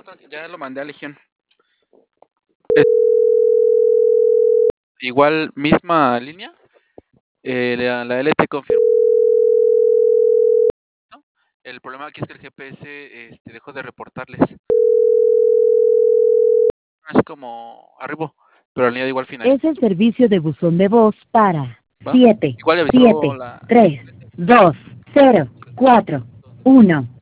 ya lo mandé a Legión. Igual, misma línea. La LT confirmó. El problema aquí es que el GPS dejó de reportarles. Así como arriba, pero la línea de igual final. Es el servicio de buzón de voz para ¿Va? 7 Igual le avisó 7 la... 3 2 0 4 1